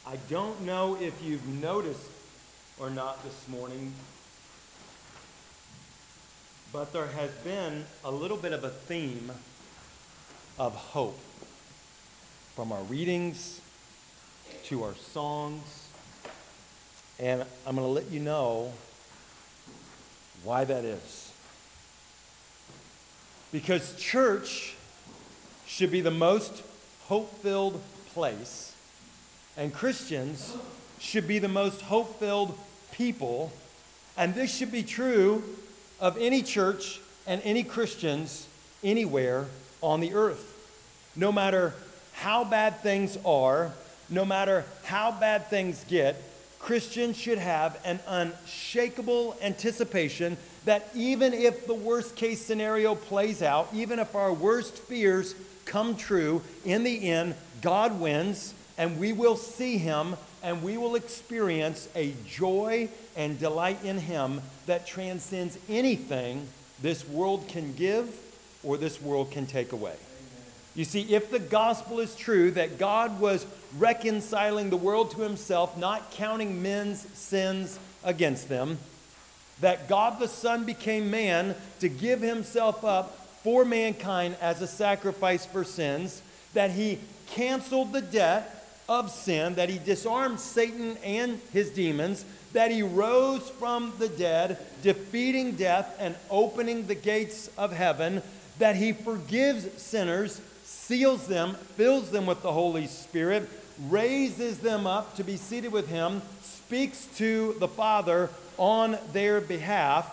I don't know if you've noticed or not this morning, but there has been a little bit of a theme of hope from our readings to our songs. And I'm going to let you know why that is. Because church should be the most hope-filled place, and Christians should be the most hope-filled people, and this should be true of any church and any Christians anywhere on the earth. No matter how bad things are, no matter how bad things get, Christians should have an unshakable anticipation that even if the worst case scenario plays out, even if our worst fears come true, in the end, God wins, and we will see Him, and we will experience a joy and delight in Him that transcends anything this world can give or this world can take away. You see, if the gospel is true, that God was reconciling the world to Himself, not counting men's sins against them, that God the Son became man to give Himself up for mankind as a sacrifice for sins, that He canceled the debt of sin, that He disarmed Satan and his demons, that He rose from the dead, defeating death and opening the gates of heaven, that He forgives sinners, seals them, fills them with the Holy Spirit, raises them up to be seated with Him, speaks to the Father on their behalf,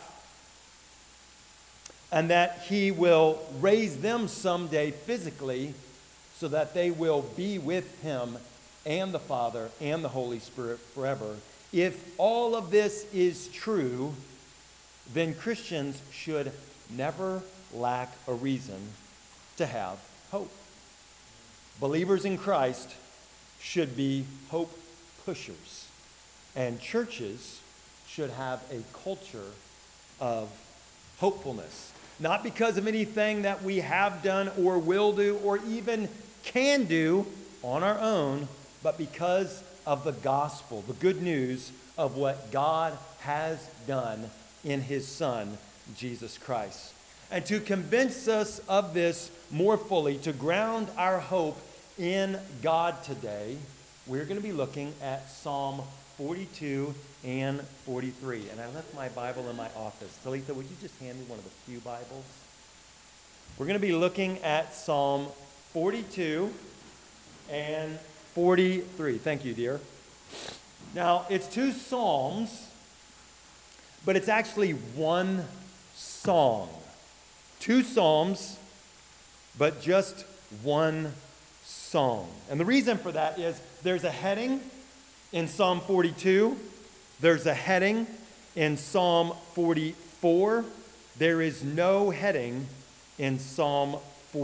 and that He will raise them someday physically so that they will be with Him and the Father and the Holy Spirit forever. If all of this is true, then Christians should never lack a reason to have hope. Believers in Christ should be hope pushers, and churches should have a culture of hopefulness. Not because of anything that we have done or will do or even can do on our own, but because of the gospel, the good news of what God has done in His Son, Jesus Christ. And to convince us of this more fully, to ground our hope in God today, we're going to be looking at Psalm 42 and 43. And I left my Bible in my office. Talitha, would you just hand me one of the few Bibles? We're going to be looking at Psalm 42 and 43. Thank you, dear. Now, it's two psalms, but it's actually one song. Two psalms, but just one song. And the reason for that is there's a heading in Psalm 42. There's a heading in Psalm 44. There is no heading in Psalm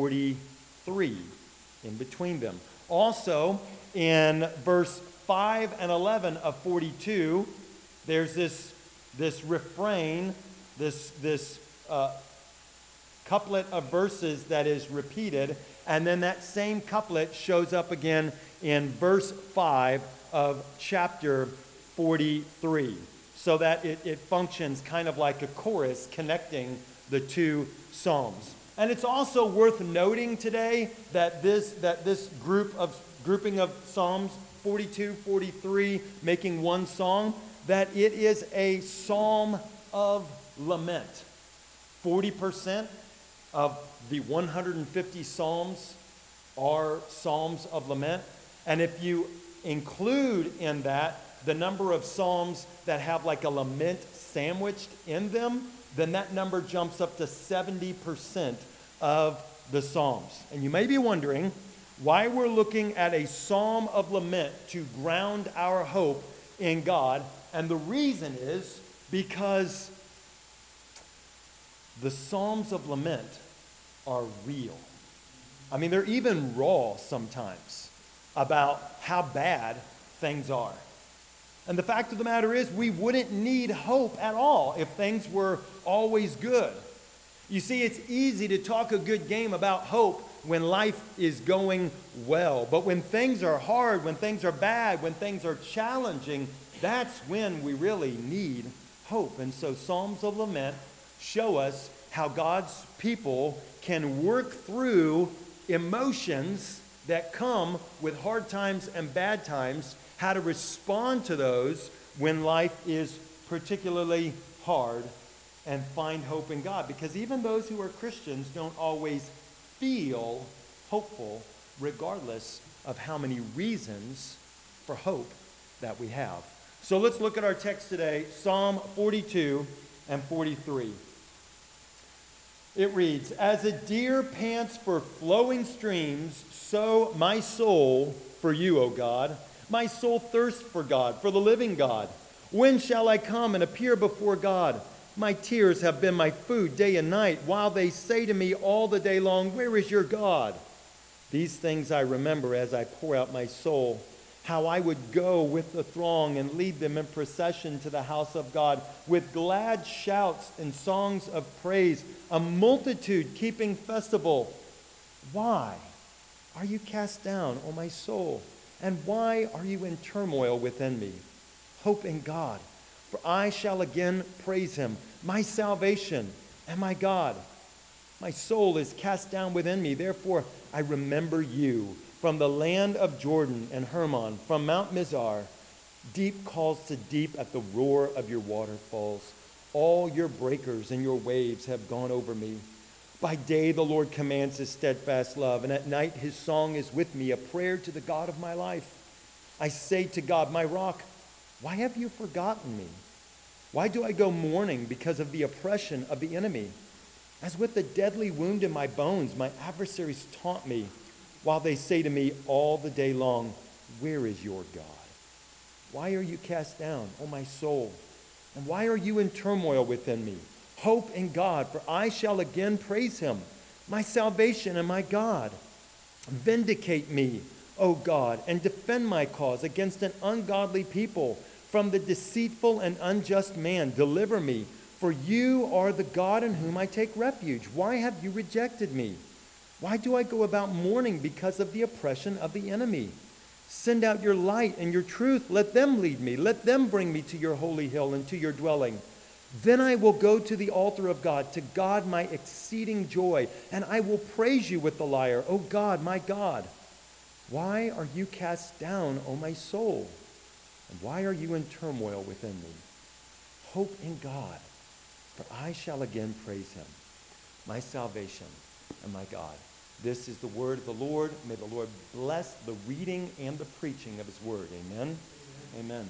43 in between them. Also, in verse 5 and 11 of 42, there's this refrain, this couplet of verses that is repeated, and then that same couplet shows up again in verse 5 of chapter 43, so that it functions kind of like a chorus connecting the two psalms. And it's also worth noting today that this grouping of Psalms 42, 43, making one song, that it is a psalm of lament. 40% of the 150 psalms are psalms of lament. And if you include in that the number of psalms that have like a lament sandwiched in them, then that number jumps up to 70% of the psalms. And you may be wondering why we're looking at a psalm of lament to ground our hope in God. And the reason is because the psalms of lament are real. I mean, they're even raw sometimes about how bad things are. And the fact of the matter is, we wouldn't need hope at all if things were always good. You see, it's easy to talk a good game about hope when life is going well. But when things are hard, when things are bad, when things are challenging, that's when we really need hope. And so Psalms of Lament show us how God's people can work through emotions that come with hard times and bad times, how to respond to those when life is particularly hard, and find hope in God. Because even those who are Christians don't always feel hopeful, regardless of how many reasons for hope that we have. So let's look at our text today, Psalm 42 and 43. It reads, "As a deer pants for flowing streams, so my soul for you, O God. My soul thirsts for God, for the living God. When shall I come and appear before God? My tears have been my food day and night, while they say to me all the day long, 'Where is your God?' These things I remember as I pour out my soul, how I would go with the throng and lead them in procession to the house of God with glad shouts and songs of praise, a multitude keeping festival. Why are you cast down, O my soul? And why are you in turmoil within me? Hope in God, for I shall again praise him, my salvation and my God. My soul is cast down within me, therefore I remember you. From the land of Jordan and Hermon, from Mount Mizar, deep calls to deep at the roar of your waterfalls. All your breakers and your waves have gone over me. By day the Lord commands his steadfast love, and at night his song is with me, a prayer to the God of my life. I say to God, my rock, why have you forgotten me? Why do I go mourning because of the oppression of the enemy? As with a deadly wound in my bones, my adversaries taunt me, while they say to me all the day long, 'Where is your God?' Why are you cast down, O my soul? And why are you in turmoil within me? Hope in God, for I shall again praise him, my salvation and my God. Vindicate me, O God, and defend my cause against an ungodly people. From the deceitful and unjust man, deliver me, for you are the God in whom I take refuge. Why have you rejected me? Why do I go about mourning because of the oppression of the enemy? Send out your light and your truth. Let them lead me. Let them bring me to your holy hill and to your dwelling. Then I will go to the altar of God, to God my exceeding joy, and I will praise you with the lyre, O God, my God. Why are you cast down, O my soul? And why are you in turmoil within me? Hope in God, for I shall again praise him, my salvation and my God." This is the word of the Lord. May the Lord bless the reading and the preaching of his word. Amen. Amen.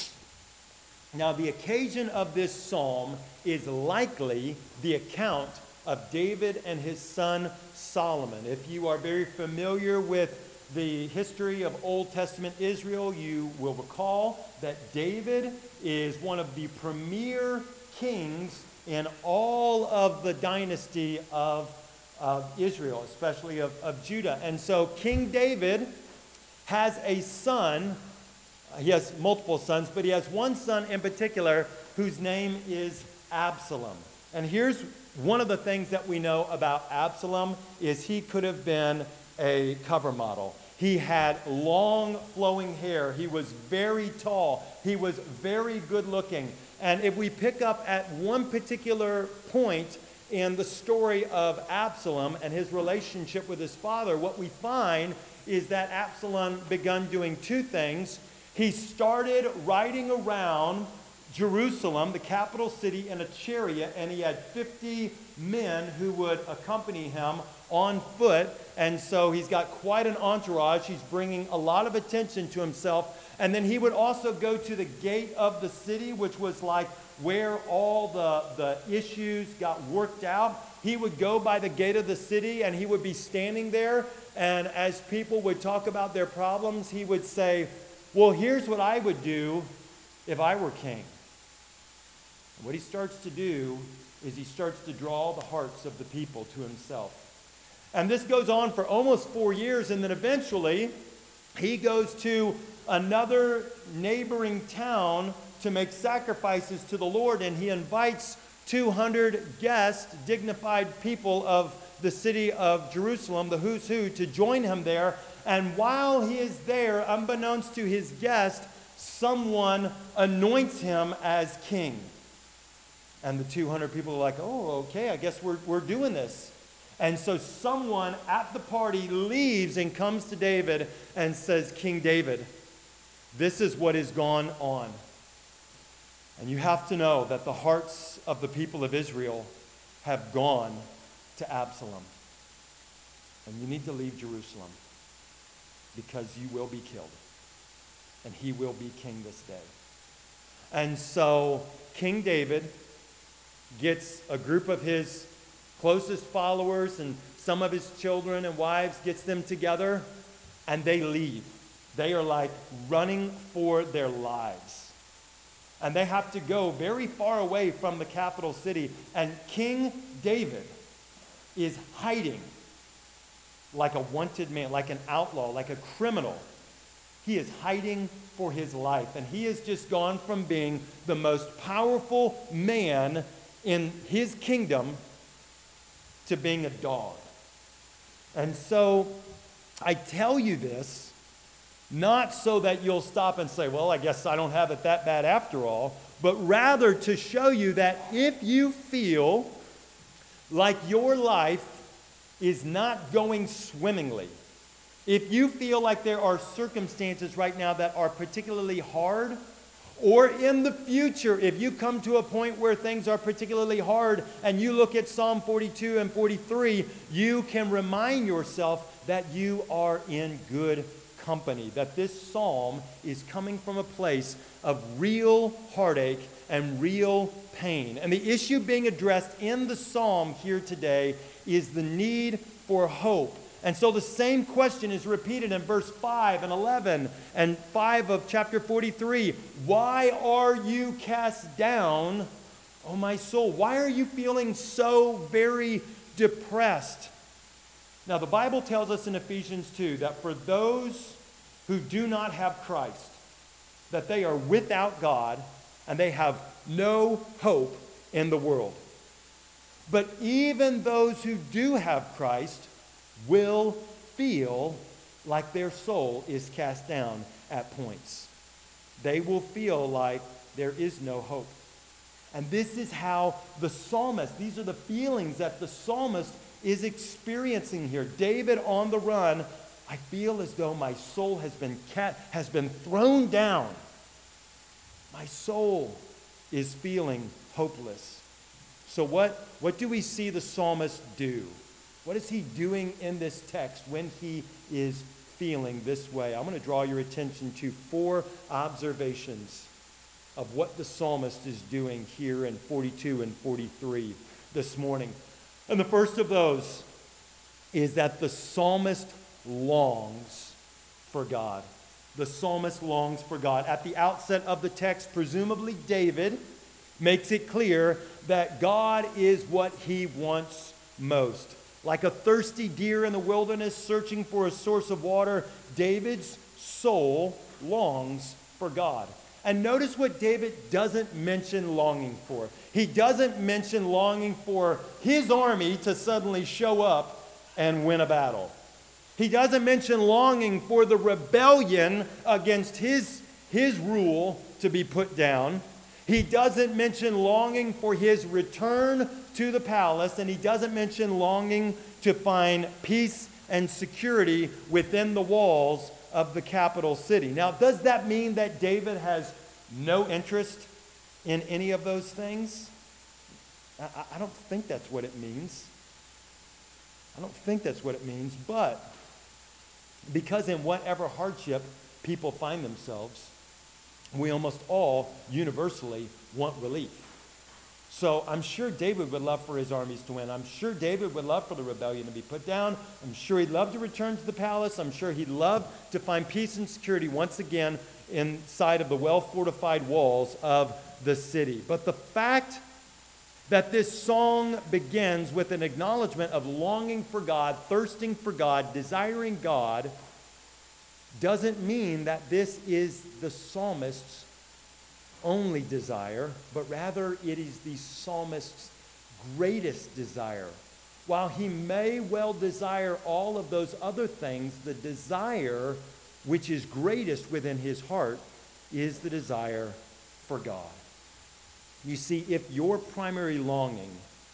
Now, the occasion of this psalm is likely the account of David and his son Solomon. If you are very familiar with the history of Old Testament Israel, you will recall that David is one of the premier kings in all of the dynasty of Israel, especially of Judah. And so King David has a son. He has multiple sons, but he has one son in particular whose name is Absalom. And here's one of the things that we know about Absalom is he could have been a cover model. He had long flowing hair. He was very tall. He was very good looking. And if we pick up at one particular point in the story of Absalom and his relationship with his father, what we find is that Absalom began doing two things. He started riding around Jerusalem, the capital city, in a chariot, and he had 50 men who would accompany him on foot. And so he's got quite an entourage. He's bringing a lot of attention to himself. And then he would also go to the gate of the city, which was like where all the issues got worked out. He would go by the gate of the city and he would be standing there. And as people would talk about their problems, he would say, "Well, here's what I would do if I were king." And what he starts to do is he starts to draw the hearts of the people to himself. And this goes on for almost 4 years, and then eventually he goes to another neighboring town to make sacrifices to the Lord, and he invites 200 guests, dignified people of the city of Jerusalem, the who's who, to join him there. And while he is there, unbeknownst to his guest, someone anoints him as king. And the 200 people are like, oh, okay, I guess we're doing this. And so someone at the party leaves and comes to David and says, King David, this is what has gone on. And you have to know that the hearts of the people of Israel have gone to Absalom. And you need to leave Jerusalem because you will be killed. And he will be king this day. And so King David gets a group of his closest followers and some of his children and wives, gets them together, and they leave. They are like running for their lives. And they have to go very far away from the capital city. And King David is hiding like a wanted man, like an outlaw, like a criminal. He is hiding for his life. And he has just gone from being the most powerful man in his kingdom to being a dog. And so I tell you this, not so that you'll stop and say, well, I guess I don't have it that bad after all, but rather to show you that if you feel like your life is not going swimmingly, if you feel like there are circumstances right now that are particularly hard, or in the future, if you come to a point where things are particularly hard and you look at Psalm 42 and 43, you can remind yourself that you are in good company, that this psalm is coming from a place of real heartache and real pain. And the issue being addressed in the psalm here today is the need for hope. And so the same question is repeated in verse 5 and 11 and 5 of chapter 43. Why are you cast down, O my soul? Why are you feeling so very depressed? Now, the Bible tells us in Ephesians 2 that for those who do not have Christ, that they are without God and they have no hope in the world. But even those who do have Christ will feel like their soul is cast down at points. They will feel like there is no hope. And this is how the psalmist, these are the feelings that the psalmist is experiencing here. David on the run, I feel as though my soul has been thrown down. My soul is feeling hopeless. So what do we see the psalmist do? What is he doing in this text when he is feeling this way? I'm going to draw your attention to 4 observations of what the psalmist is doing here in 42 and 43 this morning. And the first of those is that the psalmist longs for God. The psalmist longs for God. At the outset of the text, presumably David makes it clear that God is what he wants most. Like a thirsty deer in the wilderness searching for a source of water, David's soul longs for God. And notice what David doesn't mention longing for. He doesn't mention longing for his army to suddenly show up and win a battle. He doesn't mention longing for the rebellion against his rule to be put down. He doesn't mention longing for his return to the palace, and he doesn't mention longing to find peace and security within the walls of the capital city. Now, does that mean that David has no interest in any of those things? I don't think that's what it means. I don't think that's what it means, but because in whatever hardship people find themselves, we almost all universally want relief. So I'm sure David would love for his armies to win. I'm sure David would love for the rebellion to be put down. I'm sure he'd love to return to the palace. I'm sure he'd love to find peace and security once again inside of the well-fortified walls of the city. But the fact that this song begins with an acknowledgement of longing for God, thirsting for God, desiring God, doesn't mean that this is the psalmist's only desire, but rather it is the psalmist's greatest desire. while he may well desire all of those other things, the desire which is greatest within his heart is the desire for God. You see, if your primary longing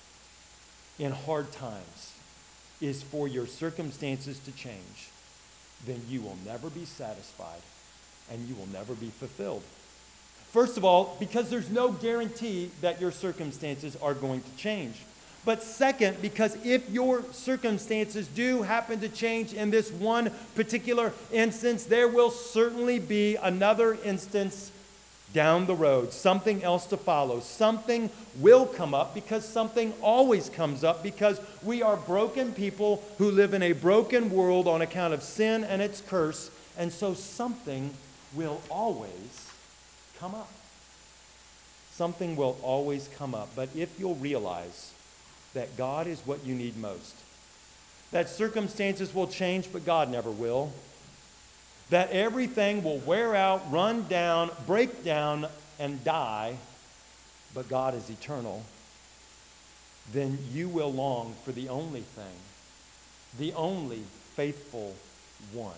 in hard times is for your circumstances to change, then you will never be satisfied and you will never be fulfilled. First of all, because there's no guarantee that your circumstances are going to change. But second, because if your circumstances do happen to change in this one particular instance, there will certainly be another instance down the road, something else to follow. Something will come up, because something always comes up, because we are broken people who live in a broken world on account of sin and its curse, and so something will always come up. Something will always come up. But if you'll realize that God is what you need most, that circumstances will change, but God never will, that everything will wear out, run down, break down, and die, but God is eternal, then you will long for the only thing, the only faithful one.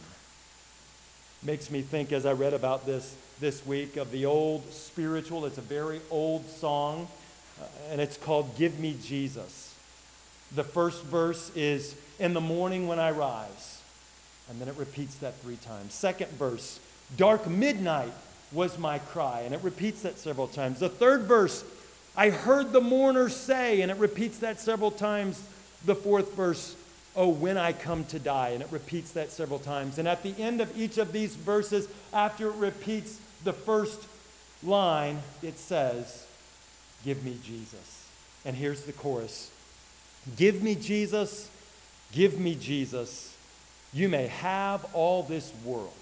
Makes me think, as I read about this week, of the old spiritual. It's a very old song, and it's called "Give Me Jesus." The first verse is, "In the morning when I rise." And then it repeats that 3 times. Second verse, "Dark midnight was my cry." And it repeats that several times. The third verse, "I heard the mourner say." And it repeats that several times. The fourth verse, "Oh, when I come to die." And it repeats that several times. And at the end of each of these verses, after it repeats the first line, it says, "Give me Jesus." And here's the chorus. "Give me Jesus, give me Jesus. You may have all this world.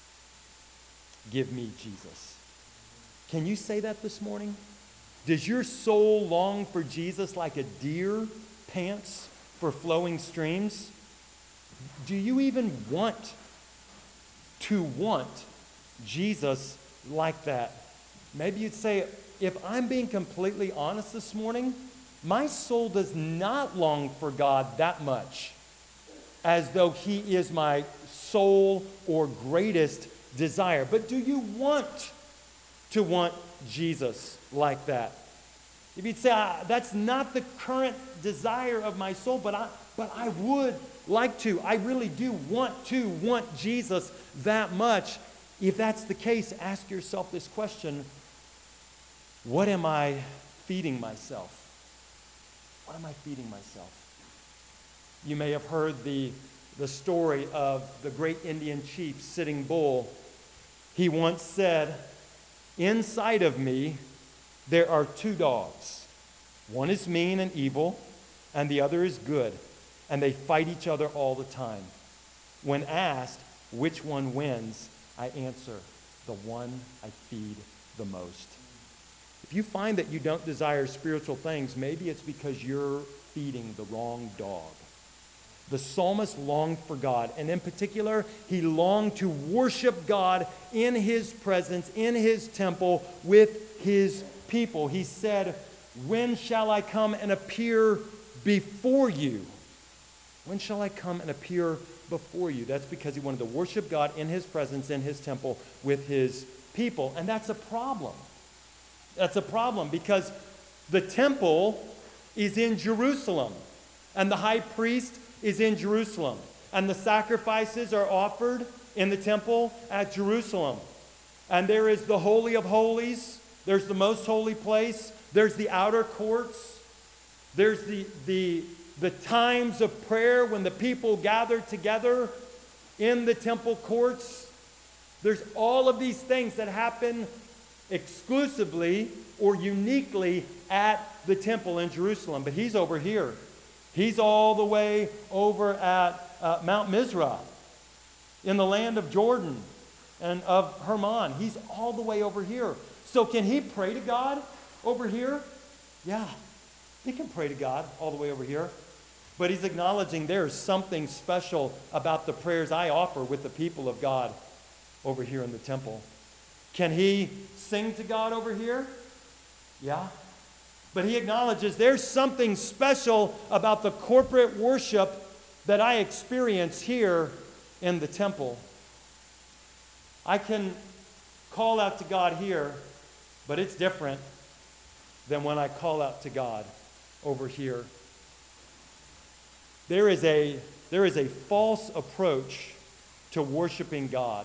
Give me Jesus." Can you say that this morning? Does your soul long for Jesus like a deer pants for flowing streams? Do you even want Jesus like that? Maybe you'd say, if I'm being completely honest this morning, my soul does not long for God that much, as though he is my sole or greatest desire. But do you want to want Jesus like that? If you'd say, that's not the current desire of my soul, but I would like to. I really do want to want Jesus that much. If that's the case, ask yourself this question: what am I feeding myself? What am I feeding myself? You may have heard the story of the great Indian chief, Sitting Bull. He once said, "Inside of me, there are 2 dogs. One is mean and evil, and the other is good, and they fight each other all the time. When asked which one wins, I answer, the one I feed the most." If you find that you don't desire spiritual things, maybe it's because you're feeding the wrong dog. The psalmist longed for God, and in particular, he longed to worship God in his presence, in his temple, with his people. He said, "When shall I come and appear before you?" When shall I come and appear before you? That's because he wanted to worship God in his presence, in his temple, with his people. And that's a problem. That's a problem because the temple is in Jerusalem, and the high priest is in Jerusalem, and the sacrifices are offered in the temple at Jerusalem. And there is the Holy of Holies, there's the most holy place, there's the outer courts, there's the times of prayer when the people gather together in the temple courts. There's all of these things that happen exclusively or uniquely at the temple in Jerusalem. But he's over here. He's all the way over at Mount Mizra in the land of Jordan and of Hermon. He's all the way over here. So can he pray to God over here? Yeah, he can pray to God all the way over here. But he's acknowledging there's something special about the prayers I offer with the people of God over here in the temple. Can he sing to God over here? Yeah. But he acknowledges there's something special about the corporate worship that I experience here in the temple. I can call out to God here, but it's different than when I call out to God over here. There is a false approach to worshiping God.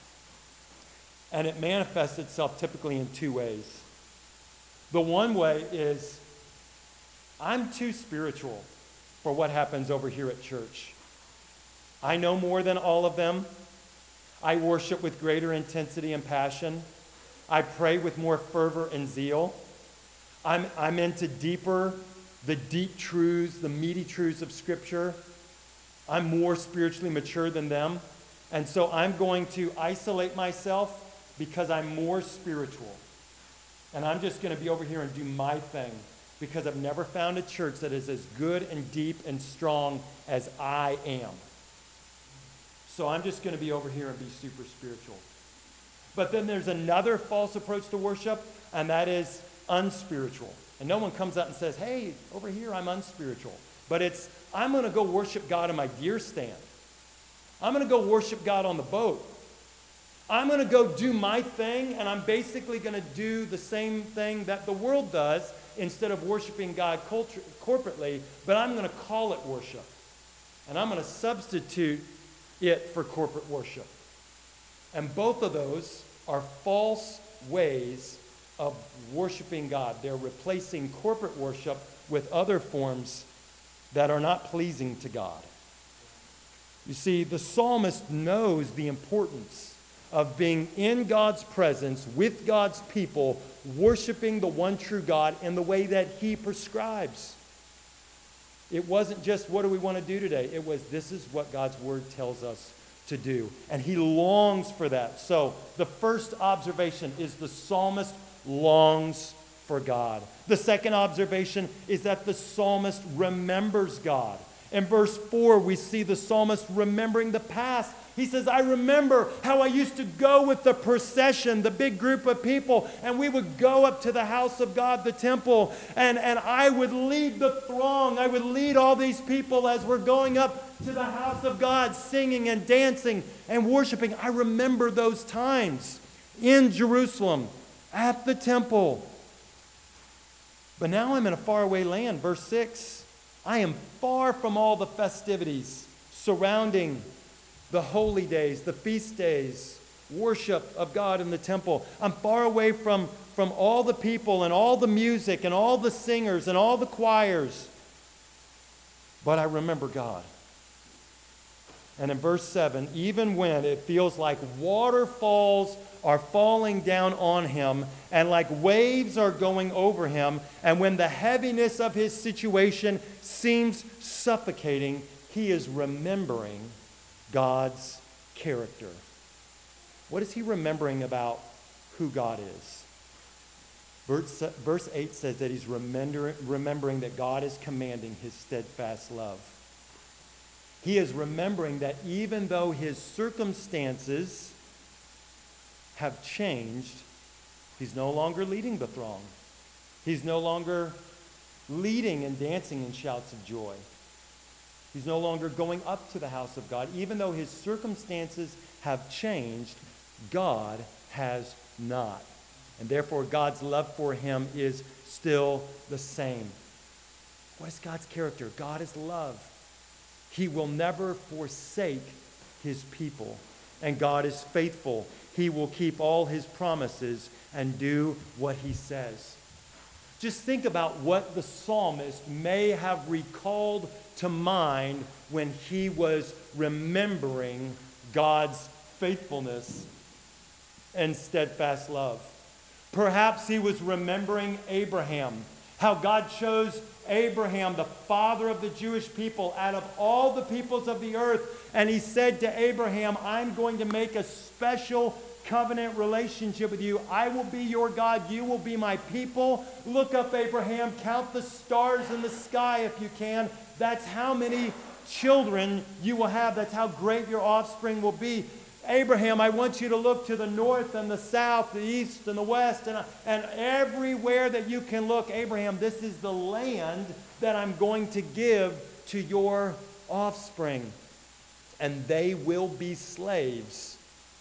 And it manifests itself typically in two ways. The one way is, I'm too spiritual for what happens over here at church. I know more than all of them. I worship with greater intensity and passion. I pray with more fervor and zeal. I'm into the deep truths, the meaty truths of Scripture. I'm more spiritually mature than them. And so I'm going to isolate myself because I'm more spiritual. And I'm just going to be over here and do my thing because I've never found a church that is as good and deep and strong as I am. So I'm just going to be over here and be super spiritual. But then there's another false approach to worship, and that is unspiritual. And no one comes out and says, hey, over here I'm unspiritual. But it's, I'm going to go worship God in my deer stand. I'm going to go worship God on the boat. I'm going to go do my thing, and I'm basically going to do the same thing that the world does instead of worshiping God corporately, but I'm going to call it worship. And I'm going to substitute it for corporate worship. And both of those are false ways of worshiping God. They're replacing corporate worship with other forms that are not pleasing to God. You see, the psalmist knows the importance of being in God's presence with God's people, worshiping the one true God in the way that he prescribes. It wasn't just, what do we want to do today? It was, this is what God's word tells us to do. And he longs for that. So the first observation is the psalmist longs for God. The second observation is that the psalmist remembers God. In verse 4, we see the psalmist remembering the past. He says, I remember how I used to go with the procession, the big group of people, and we would go up to the house of God, the temple, and I would lead the throng. I would lead all these people as we're going up to the house of God, singing and dancing and worshiping. I remember those times in Jerusalem, at the temple. But now I'm in a faraway land. Verse 6, I am far from all the festivities surrounding the holy days, the feast days, worship of God in the temple. I'm far away from all the people and all the music and all the singers and all the choirs. But I remember God. And in verse 7, even when it feels like waterfalls are falling down on him and like waves are going over him, and when the heaviness of his situation seems suffocating, he is remembering God's character. What is he remembering about who God is? Verse 8 says that he's remembering that God is commanding his steadfast love. He is remembering that even though his circumstances have changed, he's no longer leading the throng. He's no longer leading and dancing in shouts of joy. He's no longer going up to the house of God. Even though his circumstances have changed, God has not. And therefore, God's love for him is still the same. What is God's character? God is love. He will never forsake his people. And God is faithful. He will keep all his promises and do what he says. Just think about what the psalmist may have recalled to mind when he was remembering God's faithfulness and steadfast love. Perhaps he was remembering Abraham, how God chose Abraham, the father of the Jewish people, out of all the peoples of the earth. And he said to Abraham, I'm going to make a special covenant relationship with you. I will be your God. You will be my people. Look up, Abraham. Count the stars in the sky if you can. That's how many children you will have. That's how great your offspring will be. Abraham, I want you to look to the north and the south, the east and the west, and everywhere that you can look. Abraham, this is the land that I'm going to give to your offspring. And they will be slaves.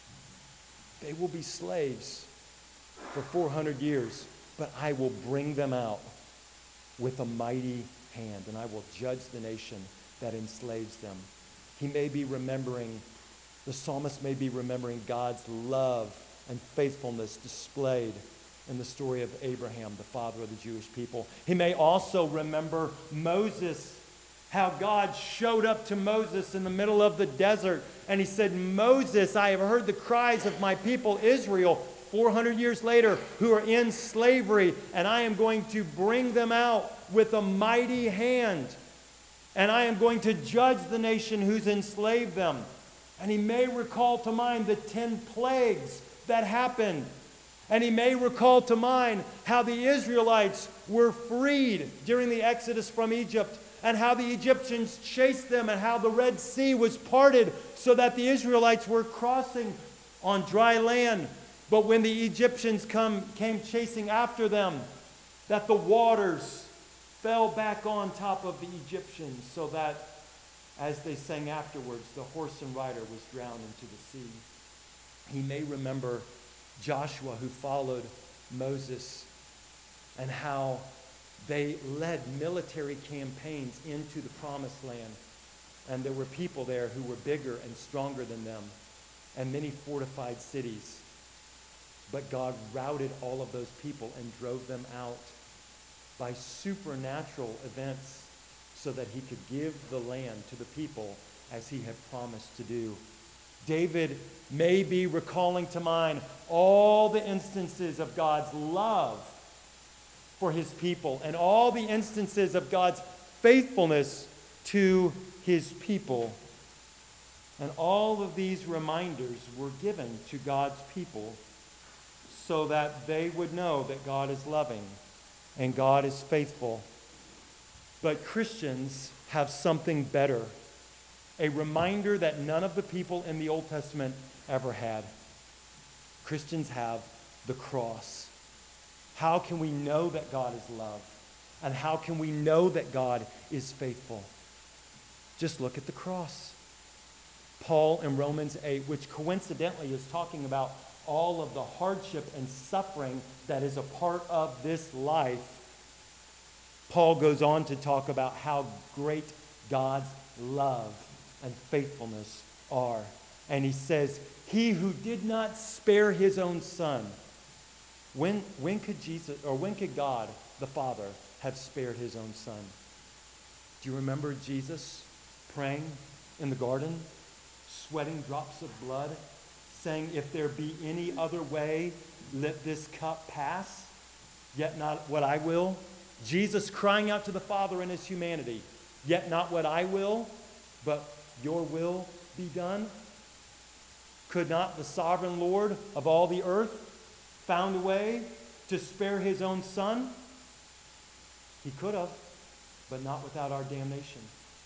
They will be slaves for 400 years. But I will bring them out with a mighty hand, and I will judge the nation that enslaves them. He may be remembering, the psalmist may be remembering God's love and faithfulness displayed in the story of Abraham, the father of the Jewish people. He may also remember Moses, how God showed up to Moses in the middle of the desert, and he said, Moses, I have heard the cries of my people Israel 400 years later, who are in slavery, and I am going to bring them out with a mighty hand, and I am going to judge the nation who's enslaved them. And he may recall to mind the 10 plagues that happened. And he may recall to mind how the Israelites were freed during the Exodus from Egypt, and how the Egyptians chased them, and how the Red Sea was parted so that the Israelites were crossing on dry land. But when the Egyptians came chasing after them, that the waters fell back on top of the Egyptians, so that, as they sang afterwards, the horse and rider was drowned into the sea. He may remember Joshua, who followed Moses, and how they led military campaigns into the promised land. And there were people there who were bigger and stronger than them, and many fortified cities. But God routed all of those people and drove them out by supernatural events, so that he could give the land to the people as he had promised to do. David may be recalling to mind all the instances of God's love for his people, and all the instances of God's faithfulness to his people. And all of these reminders were given to God's people so that they would know that God is loving and God is faithful. But Christians have something better, a reminder that none of the people in the Old Testament ever had. Christians have the cross. How can we know that God is love? And how can we know that God is faithful? Just look at the cross. Paul in Romans 8, which coincidentally is talking about all of the hardship and suffering that is a part of this life, Paul goes on to talk about how great God's love and faithfulness are. And he says, he who did not spare his own son, when could God, the Father, have spared his own son? Do you remember Jesus praying in the garden, sweating drops of blood, saying, if there be any other way, let this cup pass, yet not what I will? Jesus crying out to the Father in his humanity, yet not what I will, but your will be done. Could not the sovereign Lord of all the earth found a way to spare his own son? He could have, but not without our damnation.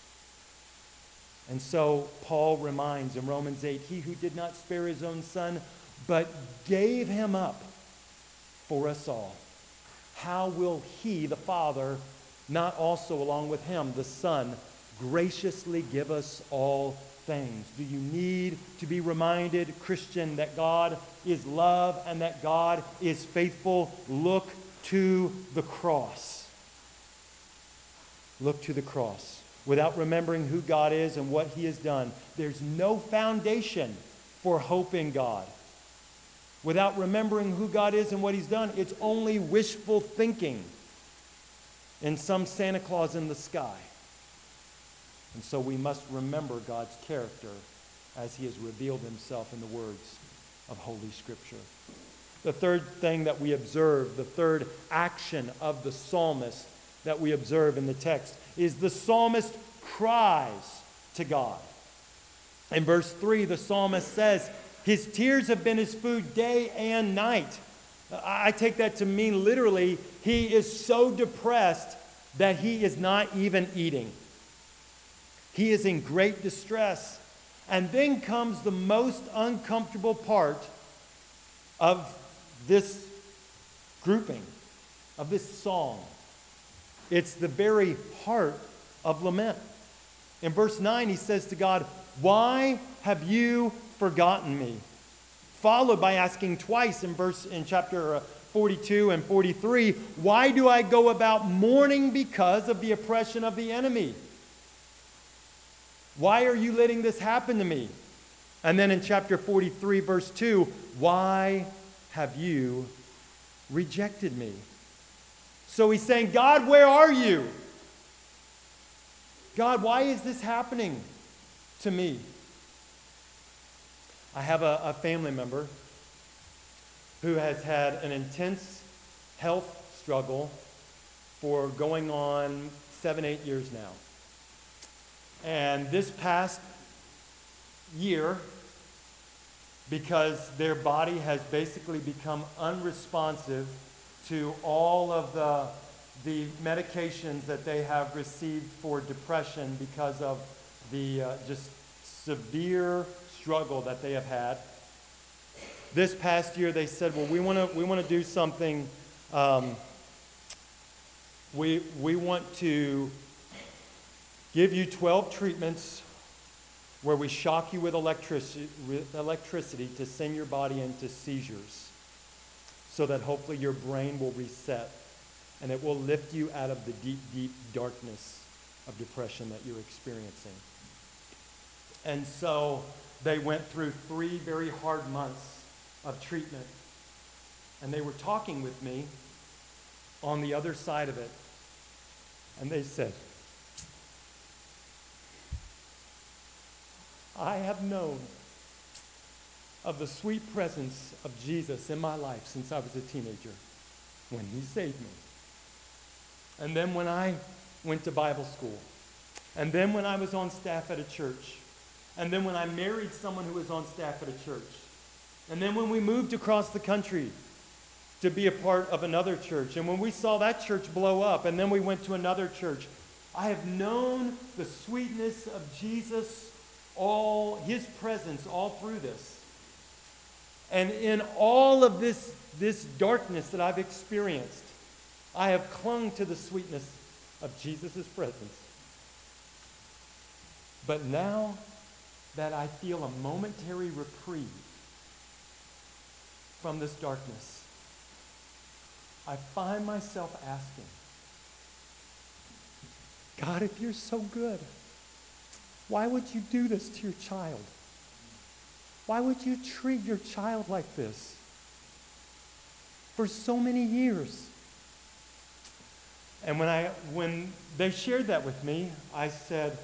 And so Paul reminds in Romans 8, he who did not spare his own son, but gave him up for us all, how will he, the Father, not also along with him, the Son, graciously give us all things? Do you need to be reminded, Christian, that God is love and that God is faithful? Look to the cross. Look to the cross. Without remembering who God is and what he has done, there's no foundation for hope in God. Without remembering who God is and what he's done, it's only wishful thinking in some Santa Claus in the sky. And so we must remember God's character as he has revealed himself in the words of Holy Scripture. The third thing that we observe, the third action of the psalmist that we observe in the text, is the psalmist cries to God. In verse 3, the psalmist says, his tears have been his food day and night. I take that to mean literally, he is so depressed that he is not even eating. He is in great distress. And then comes the most uncomfortable part of this grouping, of this song. It's the very heart of lament. In verse 9, he says to God, "Why have you forgotten me?" Followed by asking twice in chapter 42 and 43, "Why do I go about mourning because of the oppression of the enemy? Why are you letting this happen to me?" And then in chapter 43, verse 2, "Why have you rejected me?" So he's saying, "God, where are you? God, why is this happening to me?" I have a family member who has had an intense health struggle for going on 7-8 years now. And this past year, because their body has basically become unresponsive to all of the medications that they have received for depression because of the just severe struggle that they have had. This past year, they said, "Well, we want to do something. We want to give you 12 treatments where we shock you with electricity to send your body into seizures, so that hopefully your brain will reset and it will lift you out of the deep, deep darkness of depression that you're experiencing." And so they went through 3 very hard months of treatment. And they were talking with me on the other side of it. And they said, "I have known of the sweet presence of Jesus in my life since I was a teenager, when he saved me. And then when I went to Bible school, and then when I was on staff at a church, and then when I married someone who was on staff at a church, and then when we moved across the country to be a part of another church, and when we saw that church blow up, and then we went to another church, I have known the sweetness of Jesus, all his presence all through this. And in all of this darkness that I've experienced, I have clung to the sweetness of Jesus' presence. But now that I feel a momentary reprieve from this darkness, I find myself asking, God, if you're so good, why would you do this to your child? Why would you treat your child like this for so many years? And when they shared that with me, I said,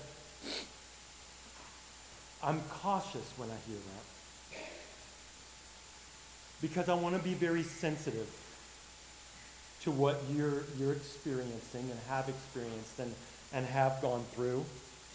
I'm cautious when I hear that, because I want to be very sensitive to what you're experiencing and have experienced and have gone through.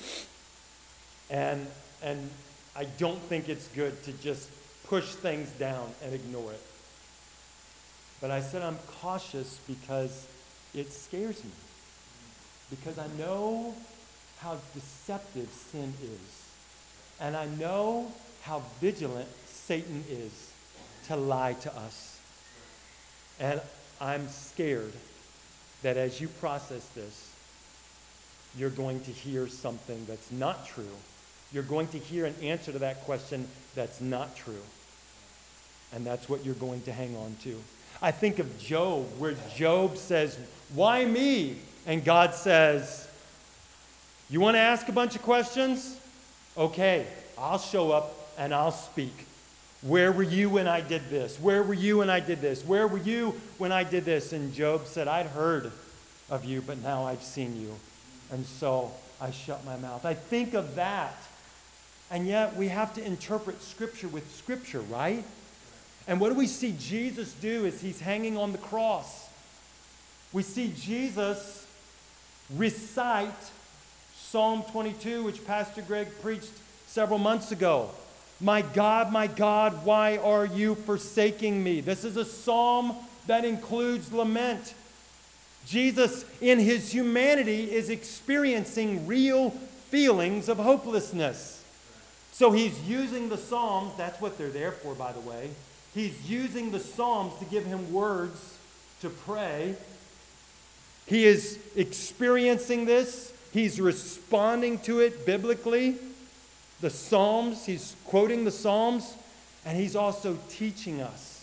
And I don't think it's good to just push things down and ignore it. But I said I'm cautious because it scares me. Because I know how deceptive sin is. And I know how vigilant Satan is to lie to us. And I'm scared that as you process this, you're going to hear something that's not true. You're going to hear an answer to that question that's not true. And that's what you're going to hang on to. I think of Job, where Job says, why me? And God says, you want to ask a bunch of questions? Okay, I'll show up and I'll speak. Where were you when I did this? Where were you when I did this? Where were you when I did this? And Job said, I'd heard of you, but now I've seen you. And so I shut my mouth. I think of that. And yet we have to interpret Scripture with Scripture, right? And what do we see Jesus do as he's hanging on the cross? We see Jesus recite Psalm 22, which Pastor Greg preached several months ago. My God, why are you forsaking me? This is a psalm that includes lament. Jesus, in his humanity, is experiencing real feelings of hopelessness. So he's using the Psalms, that's what they're there for, by the way. He's using the Psalms to give him words to pray. He is experiencing this. He's responding to it biblically. The Psalms, he's quoting the Psalms, and he's also teaching us.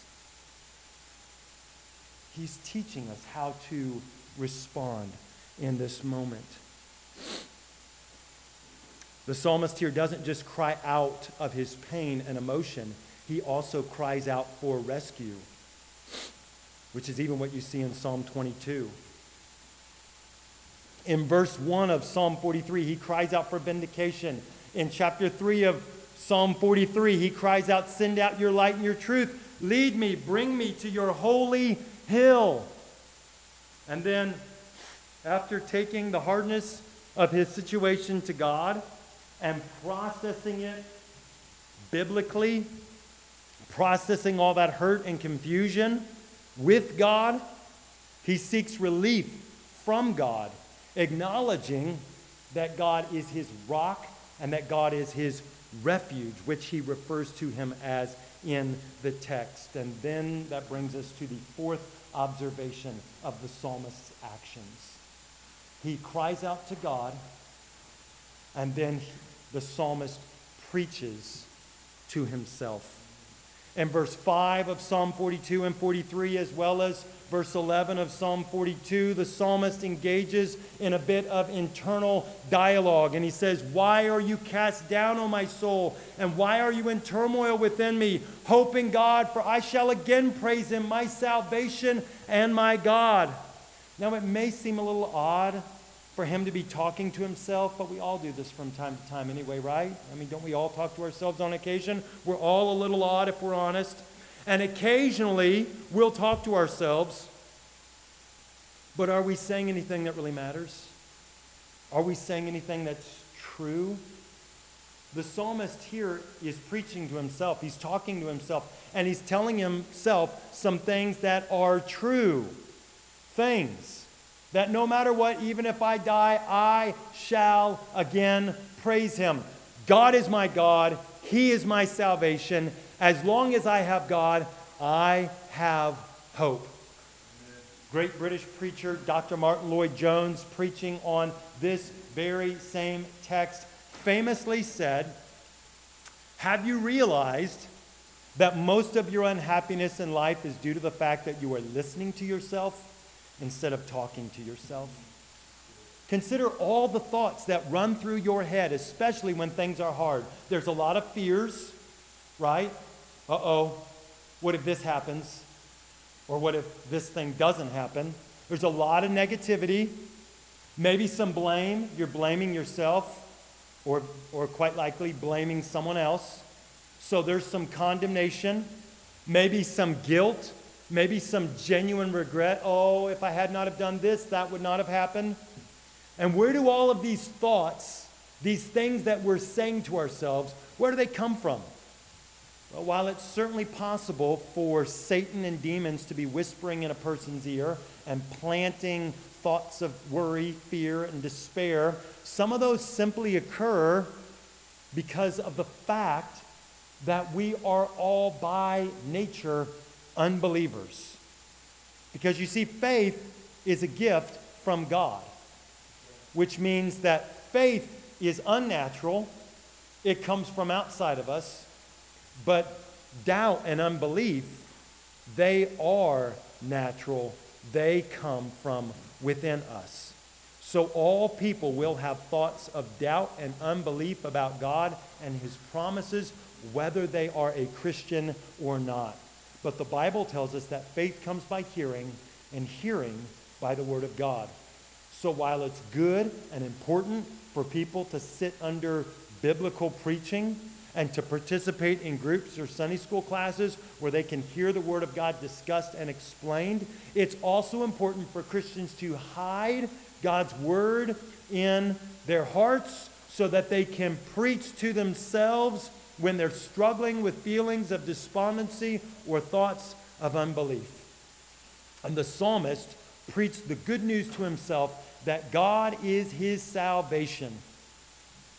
He's teaching us how to respond in this moment. The psalmist here doesn't just cry out of his pain and emotion. He also cries out for rescue, which is even what you see in Psalm 22. In verse 1 of Psalm 43, he cries out for vindication. In chapter 3 of Psalm 43, he cries out, "Send out your light and your truth. Lead me, bring me to your holy hill." And then, after taking the hardness of his situation to God and processing it biblically, processing all that hurt and confusion with God, he seeks relief from God, acknowledging that God is his rock and that God is his refuge, which he refers to him as in the text. And then that brings us to the fourth observation of the psalmist's actions. He cries out to God, and then the psalmist preaches to himself. In verse 5 of Psalm 42 and 43, as well as verse 11 of Psalm 42, the psalmist engages in a bit of internal dialogue. And he says, "Why are you cast down, O my soul? And why are you in turmoil within me? Hope in God, for I shall again praise him, my salvation and my God." Now, it may seem a little odd for him to be talking to himself, but we all do this from time to time anyway, right? I mean, don't we all talk to ourselves on occasion? We're all a little odd if we're honest. And occasionally, we'll talk to ourselves, but are we saying anything that really matters? Are we saying anything that's true? The psalmist here is preaching to himself. He's talking to himself, and he's telling himself some things that are true. Things that no matter what, even if I die, I shall again praise him. God is my God. He is my salvation. As long as I have God, I have hope. Great British preacher Dr. Martin Lloyd-Jones, preaching on this very same text, famously said, "Have you realized that most of your unhappiness in life is due to the fact that you are listening to yourself instead of talking to yourself? Consider all the thoughts that run through your head, especially when things are hard. There's a lot of fears, right? What if this happens? Or what if this thing doesn't happen? There's a lot of negativity, maybe some blame. You're blaming yourself, or quite likely blaming someone else. So there's some condemnation, maybe some guilt, maybe some genuine regret. Oh, if I had not have done this, that would not have happened." And where do all of these thoughts, these things that we're saying to ourselves, where do they come from? Well, while it's certainly possible for Satan and demons to be whispering in a person's ear and planting thoughts of worry, fear, and despair, some of those simply occur because of the fact that we are all by nature unbelievers. Because you see, faith is a gift from God, which means that faith is unnatural. It comes from outside of us. But doubt and unbelief, they are natural. They come from within us. So all people will have thoughts of doubt and unbelief about God and his promises, whether they are a Christian or not. But the Bible tells us that faith comes by hearing, and hearing by the Word of God. So while it's good and important for people to sit under biblical preaching and to participate in groups or Sunday school classes where they can hear the Word of God discussed and explained, it's also important for Christians to hide God's Word in their hearts so that they can preach to themselves when they're struggling with feelings of despondency or thoughts of unbelief. And the psalmist preached the good news to himself that God is his salvation.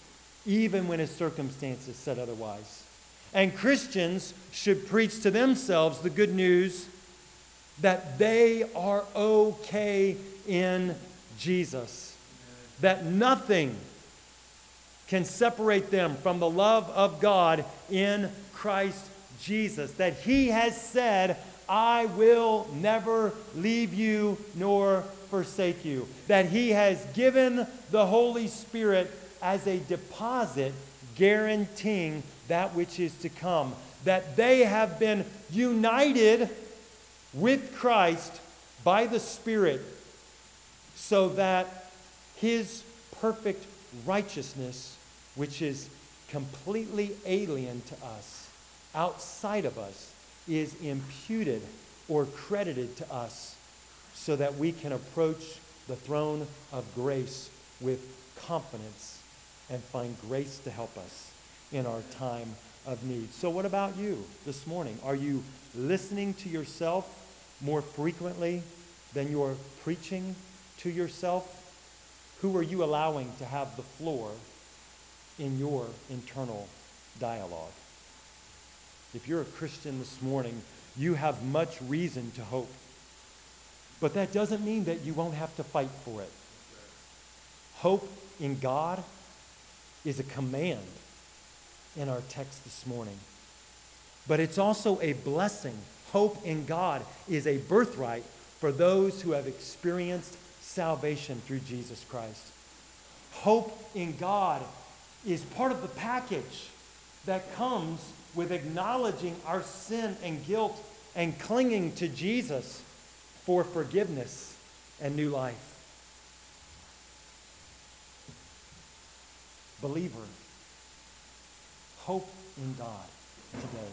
even when his circumstances said otherwise. And Christians should preach to themselves the good news that they are okay in Jesus. That nothing can separate them from the love of God in Christ Jesus. That he has said, I will never leave you nor forsake you. That he has given the Holy Spirit as a deposit guaranteeing that which is to come. That they have been united with Christ by the Spirit so that his perfect righteousness, which is completely alien to us, outside of us, is imputed or credited to us so that we can approach the throne of grace with confidence and find grace to help us in our time of need. So what about you this morning? Are you listening to yourself more frequently than you're preaching to yourself? Who are you allowing to have the floor in your internal dialogue? If you're a Christian this morning, you have much reason to hope. But that doesn't mean that you won't have to fight for it. Hope in God is a command in our text this morning. But it's also a blessing. Hope in God is a birthright for those who have experienced salvation through Jesus Christ. Hope in God is part of the package that comes with acknowledging our sin and guilt and clinging to Jesus for forgiveness and new life. Believer, hope in God today.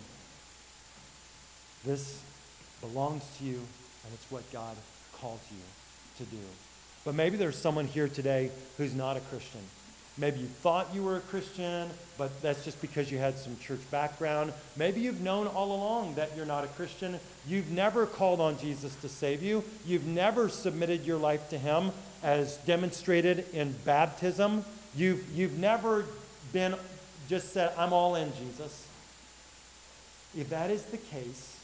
This belongs to you, and it's what God calls you to do. But maybe there's someone here today who's not a Christian. Maybe you thought you were a Christian, but that's just because you had some church background. Maybe you've known all along that you're not a Christian. You've never called on Jesus to save you. You've never submitted your life to him as demonstrated in baptism. You've never been just said, I'm all in, Jesus. If that is the case,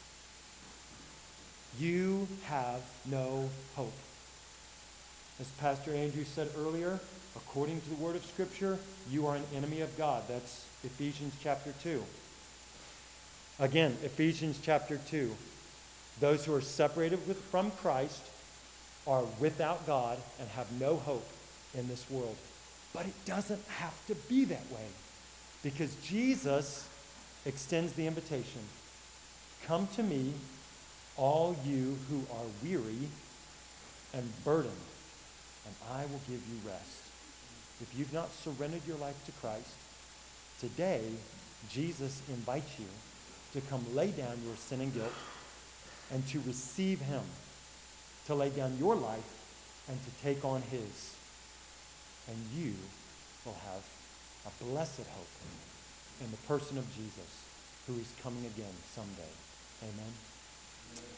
you have no hope. As Pastor Andrew said earlier, according to the word of Scripture, you are an enemy of God. That's Ephesians chapter 2. Again, Ephesians chapter 2. Those who are separated from Christ are without God and have no hope in this world. But it doesn't have to be that way, because Jesus extends the invitation. Come to me, all you who are weary and burdened, and I will give you rest. If you've not surrendered your life to Christ, today Jesus invites you to come lay down your sin and guilt and to receive him, to lay down your life and to take on his. And you will have a blessed hope in the person of Jesus, who is coming again someday. Amen.